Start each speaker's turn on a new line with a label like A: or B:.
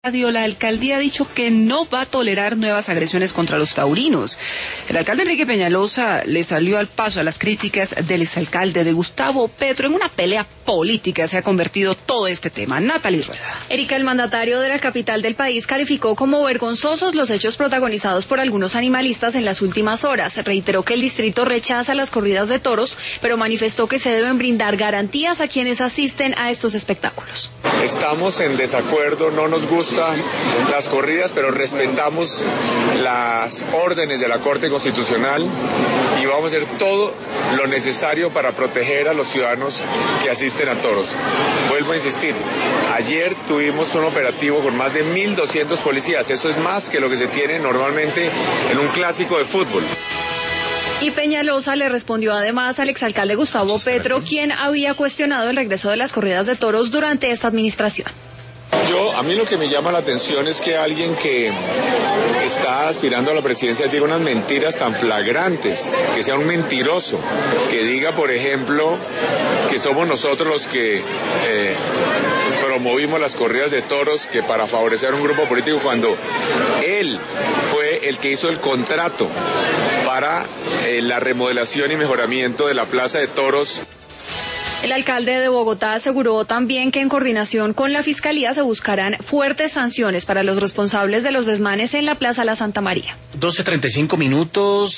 A: La alcaldía ha dicho que no va a tolerar nuevas agresiones contra los taurinos. El alcalde Enrique Peñalosa le salió al paso a las críticas del exalcalde de Gustavo Petro. En una pelea política se ha convertido todo este tema. Natalie Rueda.
B: Erika, el mandatario de la capital del país calificó como vergonzosos los hechos protagonizados por algunos animalistas en las últimas horas. Reiteró que el distrito rechaza las corridas de toros, pero manifestó que se deben brindar garantías a quienes asisten a estos espectáculos.
C: Estamos en desacuerdo, no nos gustan las corridas, pero respetamos las órdenes de la Corte Constitucional y vamos a hacer todo lo necesario para proteger a los ciudadanos que asisten a toros. Vuelvo a insistir, ayer tuvimos un operativo con más de 1.200 policías, eso es más que lo que se tiene normalmente en un clásico de fútbol.
B: Y Peñalosa le respondió además al exalcalde Gustavo Petro, quien había cuestionado el regreso de las corridas de toros durante esta administración.
C: A mí lo que me llama la atención es que alguien que está aspirando a la presidencia diga unas mentiras tan flagrantes, que sea un mentiroso, que diga, por ejemplo, que somos nosotros los que promovimos las corridas de toros, que para favorecer a un grupo político, cuando él fue el que hizo el contrato para la remodelación y mejoramiento de la Plaza de Toros.
B: El alcalde de Bogotá aseguró también que en coordinación con la Fiscalía se buscarán fuertes sanciones para los responsables de los desmanes en la Plaza La Santa María.
D: 12:35 minutos.